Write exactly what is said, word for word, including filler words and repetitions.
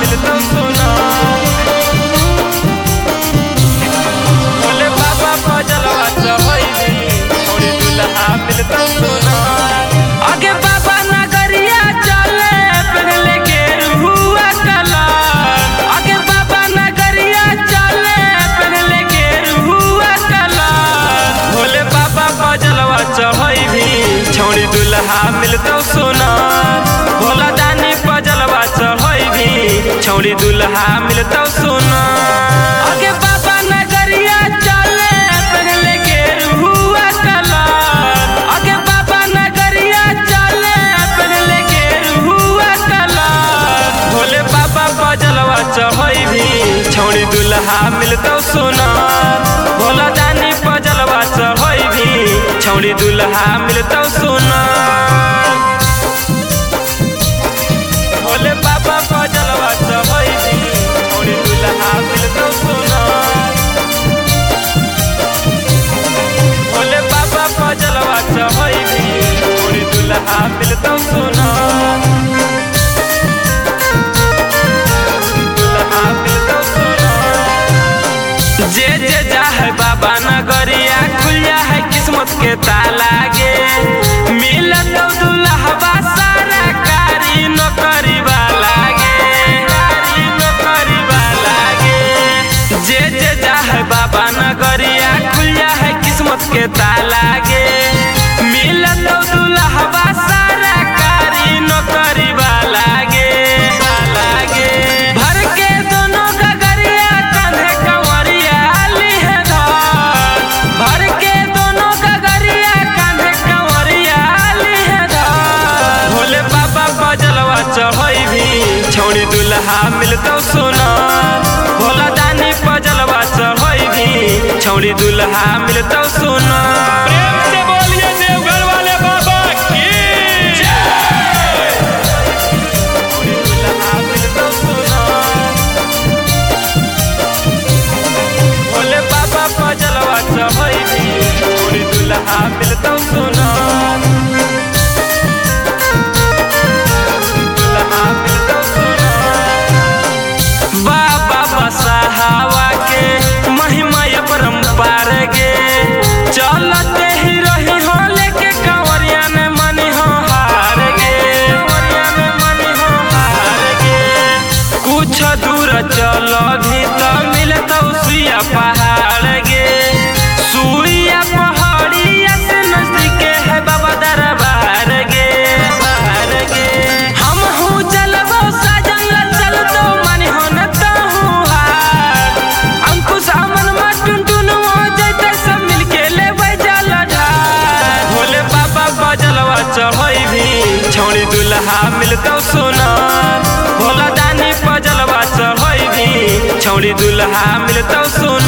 मिलता सोना। भोले बाबा पजलवा चढ़ैली छौड़ी दुल्हा मिलता सोना। आगे बाबा नगरिया चले पहले गेरुआ कलर। आगे बाबा नगरिया चले पहले गेरुआ कलर। भोले बाबा पजलवा चढ़ैली छौड़ी दुल्हा मिलता सोना। भोला दानी पजलवा चढ़ैली छौड़ी दुल्हा मिलता सोना। आगे बाबा नगरिया चले पहले गेरुआ कलर। आगे बाबा नगरिया चले पहले गेरुआ कलर। भोले बाबा पजलवा चढ़ैली छौड़ी दुल्हा मिलता सोना। भोला दानी पजलवा चढ़ैली छौड़ी दुल्हा मिलता सोना। भोले बाबा पजलवा चढ़ैली छौड़ी दुल्हा मिलता सोना। भोले बाबा पजलवा चढ़ैली छौड़ी दुल्हा मिलता सोना। दुल्हा मिलता सोना। जे जे जाहे बाबा नगरिया खुलिया है किस्मत के ताला गे। मिलत दुल्हवा सारा कारी नौकरी वाला गे। कारी नौकरी वाला गे। जे जे जाहे बाबा नगरिया खुलिया है किस्मत के ताला गे। मिलत दुल्हवा सारा कारी नौकरी वाला गे। वाला गे। भर के दोनों गगरिया कंधे कंवरिया लिहे धर। भर के दोनों गगरिया कंधे कंवरिया लिहे धर। भोले बाबा पजलवा चढ़ैली छौड़ी दुल्हा मिलता सोना। भोला दानी पजलवा चढ़ैली छौड़ी दुल्हा मिलता सोना। प्रेम से बोलिए देवघर वाले बाबा की जय। छौड़ी दुल्हा मिलता सोना। भोले बाबा पजलवा चढ़ैली छौड़ी दुल्हा मिलता सोना। दुल्हा मिलता सोना। बाबा बसहावा के महिमा परम्पार गे। चलते ही रही हो लेके कंवरिया ने मनी हो हार गे। कंवरिया ने मनी हो हार गे। कुछ दूर चलो भी तो मिलता सुइया पहाड़ गे। सुइया पहाड़िया से नजदीक है बाबा दरबार गे। बाहर गे। हम हूँ चलबो साजन चल तो मनी हो न तो हूँ हार। अंकुश अमन मा टुनटुन हो जैते सब मिलके लेबै जल ढार। भोले बाबा पजलवा चढ़ैली छौड़ी दुल्हा मिलता सोना। भोला दानी पजलवा चढ़ैली छौड़ी दुल्हा मिलता सोना।